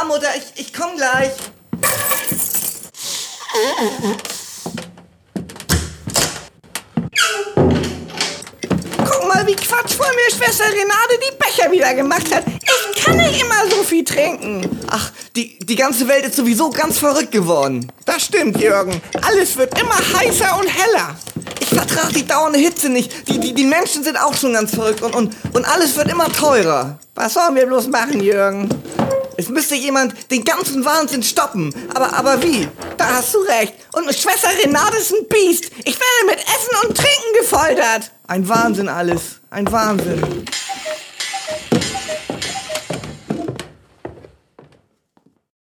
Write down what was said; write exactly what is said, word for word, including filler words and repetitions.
Ja, Mutter, ich, ich komm gleich. Guck mal, wie quatschvoll mir Schwester Renate die Becher wieder gemacht hat. Ich kann nicht immer so viel trinken. Ach, die, die ganze Welt ist sowieso ganz verrückt geworden. Das stimmt, Jürgen. Alles wird immer heißer und heller. Ich vertrage die dauernde Hitze nicht. Die, die, die Menschen sind auch schon ganz verrückt und, und, und alles wird immer teurer. Was sollen wir bloß machen, Jürgen? Es müsste jemand den ganzen Wahnsinn stoppen. Aber, aber wie? Da hast du recht. Und Schwester Renate ist ein Biest. Ich werde mit Essen und Trinken gefoltert. Ein Wahnsinn alles. Ein Wahnsinn.